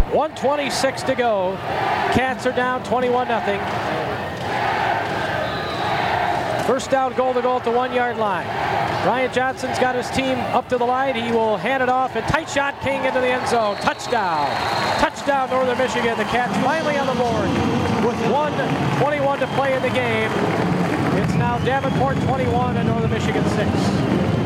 1:26 to go. Cats are down 21-0. First down, goal to go at the 1-yard line. Ryan Johnson's got his team up to the line. He will hand it off, and tight shot, King into the end zone. Touchdown. Touchdown, Northern Michigan. The Cats finally on the board with 1:21 to play in the game. It's now Davenport 21 and Northern Michigan 6.